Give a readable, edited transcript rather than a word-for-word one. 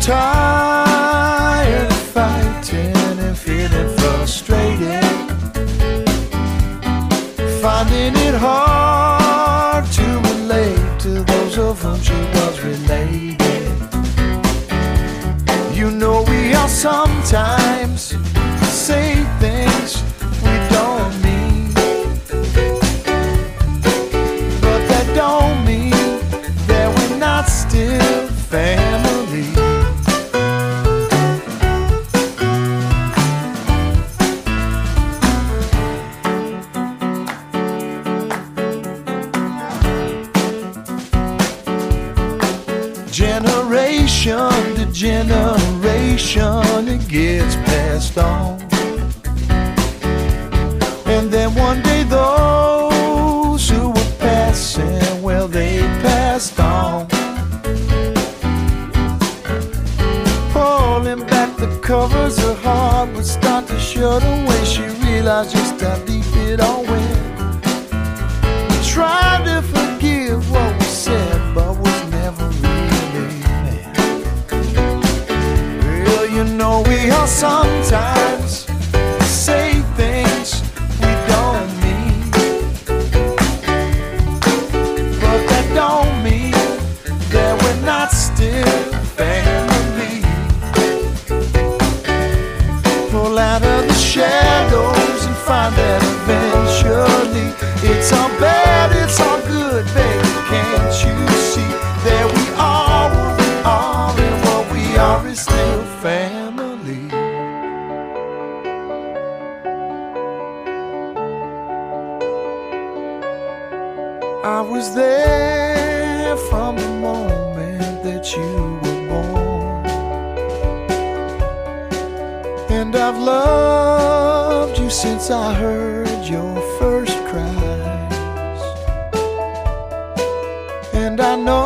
tired of fighting and feeling frustrated, finding it hard to relate to those of whom she was related. You know we all sometimes say things we don't mean, but that don't mean that we're not still family. Generation to generation, it gets passed on. And then one day those who were passing, well, they passed on. Pulling back the covers, her heart would start to shut away. She realized just how deep it all went. Tried to forgive what was said, but was never really meant. Well, you know we all sometimes say things we don't mean, but that don't mean that we're not still family. Pull out of the shadows and find that eventually it's all bad, it's all good, baby. Can't you see that we are what we are, and what we are is still family? I was there from the moment that you were born, and I've loved you since I heard your first cries. And I know